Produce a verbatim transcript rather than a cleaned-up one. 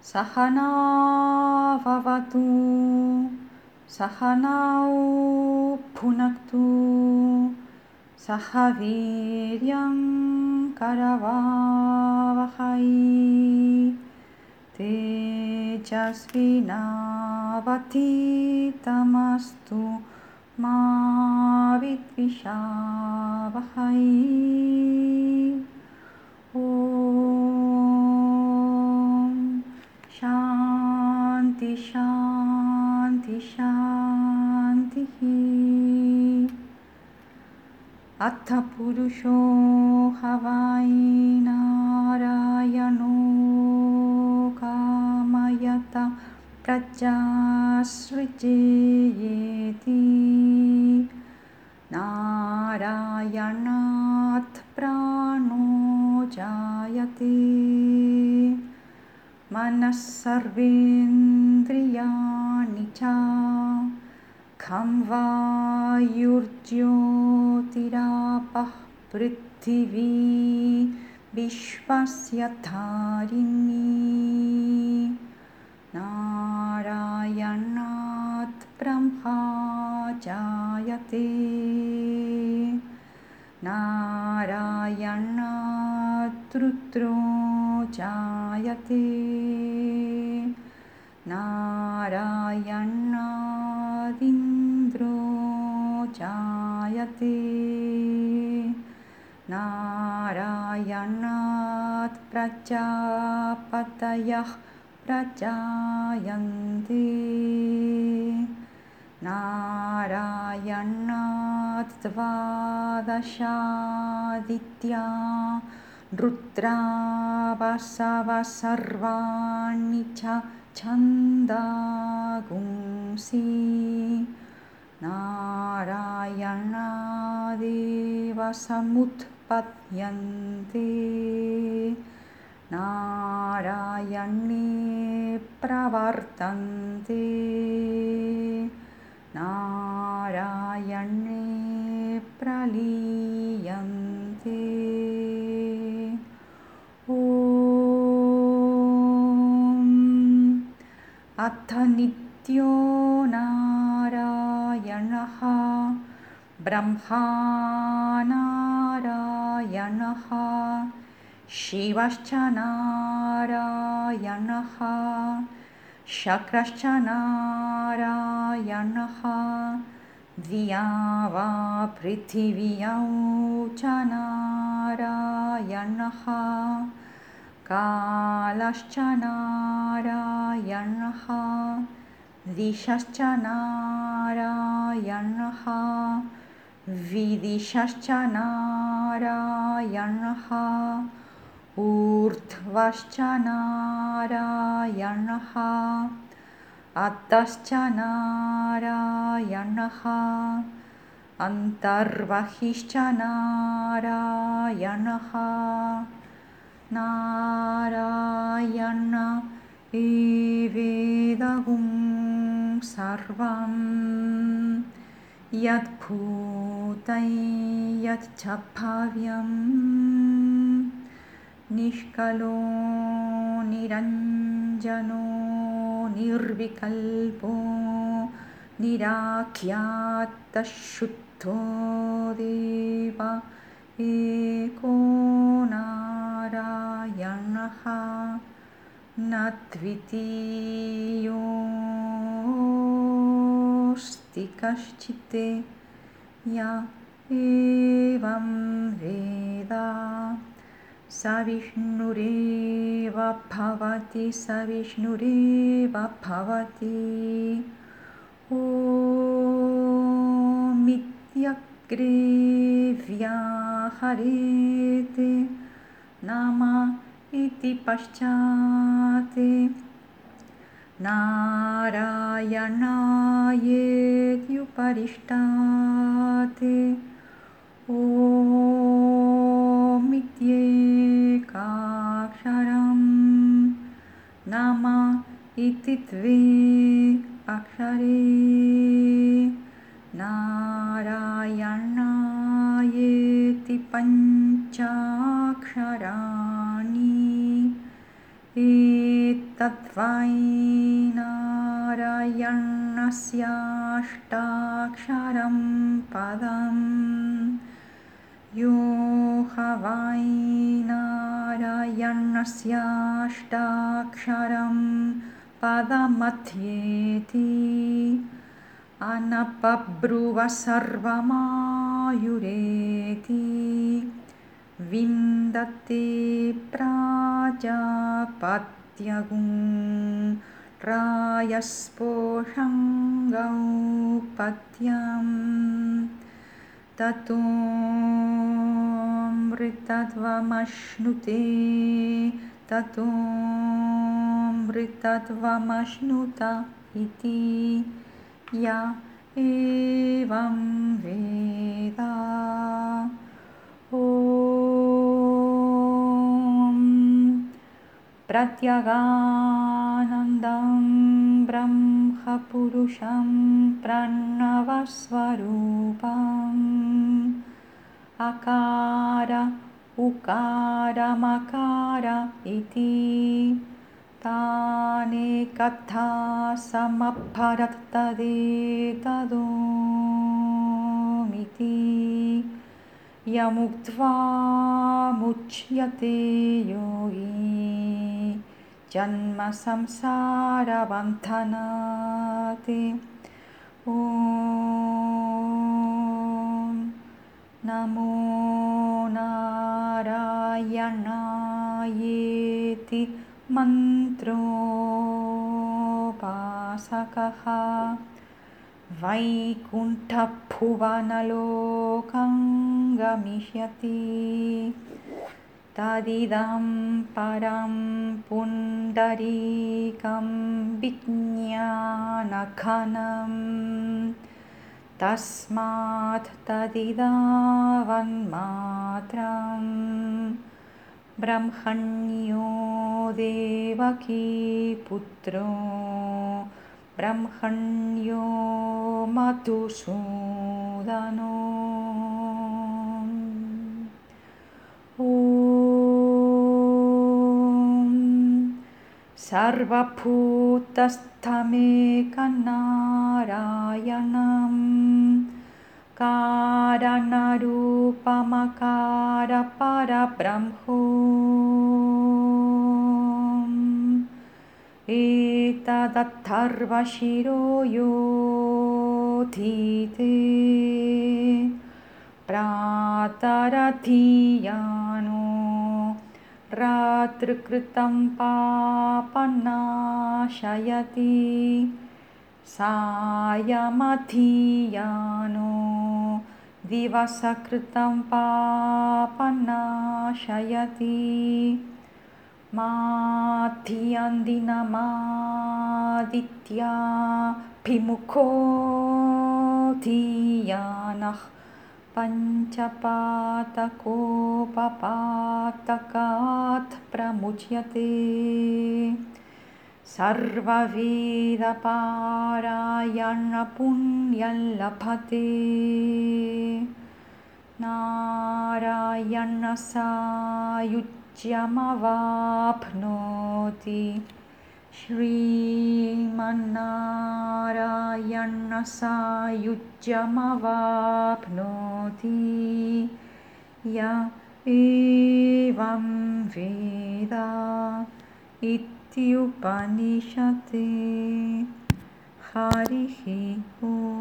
सहना भवतु सहनौ भुनक्तु सह वीर्यं करवावहै तेजस्विनावधीतमस्तु मा विद्विषावहै। शान्ति शान्ति शान्तिः। अथ पुरुषो हवै नारायणो कामयत प्रजासृजेयेति नारायणात् प्राणो जायते मनः सर्वेन्द्रियाणि च खं वायुर्ज्योतिरापः पृथिवी विश्वस्य धारिणी नारायणात् ब्रह्मा जायते नारायणात् रुद्रो जायते नारायणादिन्द्रो जायते नारायणात् प्रजापतयः प्रजायन्ते नारायणात् द्वादशादित्या रुद्रा वसवः सर्वाणि च छन्दागुंसि नारायणादेव समुत्पद्यन्ते नारायणे प्रवर्तन्ते नारायणे प्रलीयन्ते। ॐ अथ नित्यो नारायणः ब्रह्मा नारायणः शिवश्च नारायणः शक्रश्च नारायणः धिया वा पृथिव्यौ च नारायणः कालश्च नारायणः दिशश्च नारायणः विदिशश्च नारायणः ऊर्ध्वश्च नारायणः अधश्च नारायणः अन्तर्बहिश्च नारायणः नारायण एवेदगुं सर्वं यद्भूतं यच्च भाव्यं निष्कलो निरञ्जनो निर्विकल्पो निराख्यातः शुद्धो देव एको नारायणः न द्वितीयोऽस्ति कश्चित् य एवं वेद स विष्णुरेव भवति स विष्णुरेव भवति। ओमित्यग्रे व्याहरेत् नाम इति पश्चात् नारायणायेत्युपरिष्टात् ओमित्येकाक्षरं नाम इति द्वे अक्षरे नारायणायेति पञ्चाक्षराणि एतत् ऋतत्वै नारायणस्याष्टाक्षरं पदम् यो ह वै नारायणस्याष्टाक्षरं पदमध्येति अनपब्रुव सर्वमायुरेति विन्दते प्राजापत्यगुं रायस्पोषङ्गौपत्यम् ततोऽमृतत्वमश्नुते ततोऽमृतत्वमश्नुत इति य एवं वेद। ॐ प्रत्यगानन्दं ब्रह्मपुरुषं प्रणवस्वरूपम् अकार उकारमकार इति तानेकथा समभरत् तदेतदोमिति यमुक्त्वा मुच्यते योगी जन्मसंसारबन्धनात्। ॐ नमो नारायणायेति मन्त्रोपासकः वैकुण्ठभुवनलोकं गमिष्यति तदिदं परं पुण्डरीकं विज्ञानघनम् तस्मात् तदिदावन्मात्रं ब्रह्मण्यो देवकी पुत्रो ब्रह्मण्यो मधुसूदनो। ॐ सर्वभूतस्थमेकनारायणं कारणरूपमकारपरब्रह्मम् एतदथर्वशिरो यो धीते प्रातरधीयानो रात्रिकृतं पापनाशयति सायमधीयानो दिवसकृतं पापनाशयति माध्यन्दिनमादित्याभिमुखो धीयानः पञ्चपातकोपपातकात् प्रमुच्यते सर्ववेदपारायणपुण्यं लभते नारायणसायुज्यमवाप्नोति श्रीमन्नारायणसायुज्यमवाप्नोति य एवं वेद इत्युपनिषत्। हरिः ॐ।